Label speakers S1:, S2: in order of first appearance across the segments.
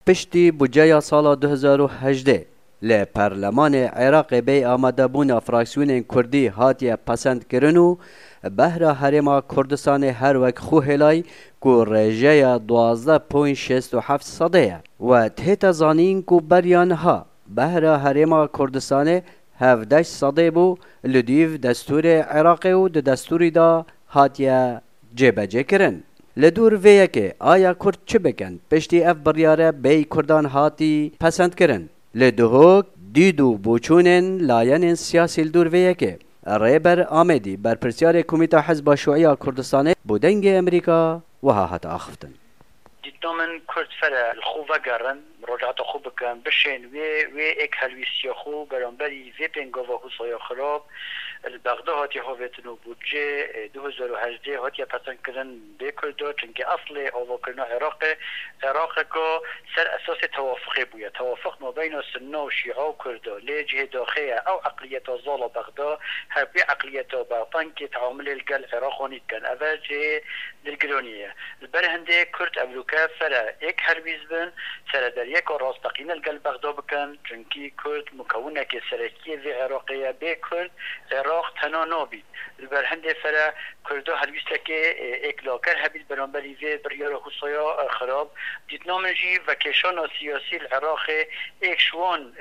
S1: پشتی بودجه سال 2018 لی پارلمان عراق بی آماده بون فراکسیون کردی هاتی پسند کرن و بهره هرما کردستان هر وک خو هلای کو رژه 12.67 صده و تهت زانین کو بریان ها بهره هرما کردستان 17 صده بو لدیو دستور عراق و دستوری دا هاتی جبجه کرن. لدور ویه که آیا کرد چه بکن پشتی اف بریاره بی کردان هاتی پسند کرن لدهوک دیدو بوچونن لاین سیاسی لدور ویه که ریبر آمدی بر پرسیار کمیته حزب شیوعی کردستان بودنگ امریکا و ها هات آخفتن
S2: دیدم من کرد فر الخوفه قرن مراجعات خوب بکن بشین و ایک هلویسی خوب برانبری وی پنگا و حسای خراب البغداد هاتی هاویتن و بودجه 2018 هاتی پسند کردن بکرده چونکه اصل آواکرنا عراق که سر اساس توافقی بوده توافق ما بین سنه و شیعه و کرده لیجه داخله او عقلیت زال بغداد هر بی عقلیت باطن که تعامل الگل عراق نید کن اول جه دلگرانیه البرهنده کرد امریکا فر یک هربیز بن سر در یک راستقین الگل بغداد بکن چونکه کرد مکونه که سرکیه و عراقیه بکرد عراق تنها نابید البرهنده فر کرده هلویسته که اکلاکر هبید برانبری و بریار حسایا خراب دیتنامجی و کشان سیاسی العراق ایک شوان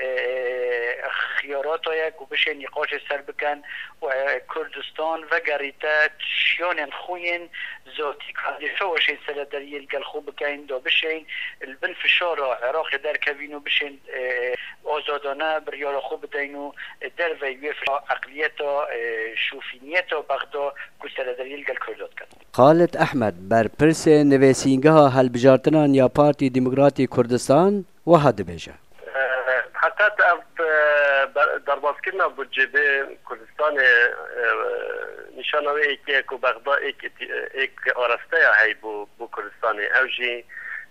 S2: خیارات یک و بشه نقاش سر بکن و کردستان و گریتا شیان خوین ذاتی که وشین سر در یلگل خوب بکن دا بشین البن فشار عراق در کوین و بشین آزادانه بریار خوب بدین و در ویوی عقلیت شوفینیت بغداد کسر در یلگل کردات کن.
S1: خالد احمد بر پرس نویسینگه ها هل بجارتنان یا پارتی دموکراتی کردستان و هد بیجه
S3: حقیقت در بازکردن بودجه کردستان نشانه که بغداد ایک آرسته هی بو کردستان اوجی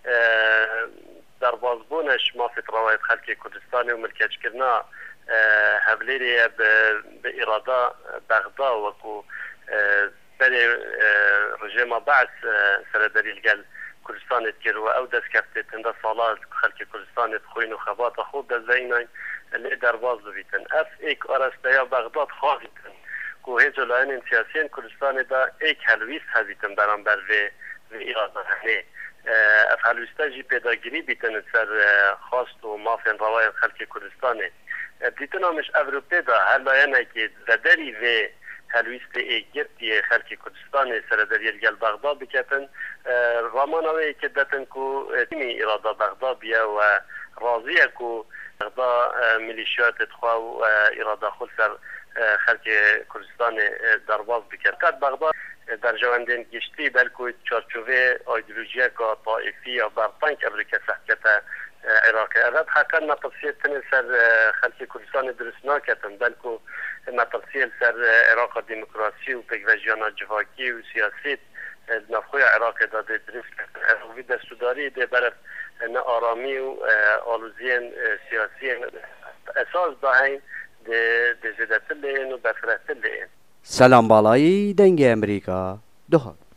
S3: در بازبونش ما فی روایت خلق کردستان و ملکیت کردن هبلیری به اراده بغداد و کو بله رژیم بعث سرداری الگل کردستان تیر و او دست کفته تنده سالات خلق کردستان خوین و خبات خوب دست زینای لی در باز بیتن اف ایک آرسته یا بغداد خواهیتن که هیچ لاین سیاسیین کردستان دا ایک حلویست هزیتن برانبر و اراده هنه اف حلویسته جی پیداگیری بیتن سر خواست و مافین روای خلق کردستانه دیتن همش اوروپی دا هر لاینه که ددری و هلویست ایگرتی خلق کردستان سرداری الگل بغداد بکتن رامانوی که دتن که تیمی اراده بغداد بیا و راضیه که بغداد ملیشیات اتخواه و اراده خود سر خلق کردستان درباز بکرد قد بغداد در جواندین گشتی بلکه چارچوه ایدئولوژی که طائفی یا برطنک امریکا سحکت عراق اول حقا نطفسیه تنه سر خلق کردستان درست ناکتن بلکه نطفسیه سر عراق دموکراسی و پیگوژیان جهاکی و سیاسی نفخوی عراق داده درست کتن عراقی دستوداری ده برف نه آرامی و آلوزین سیاسی اساس داهین ده زیدت لین و بفرت لین
S1: سلام بالایی دنگ امریکا دوها